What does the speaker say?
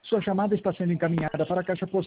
Sua chamada está sendo encaminhada para a caixa postal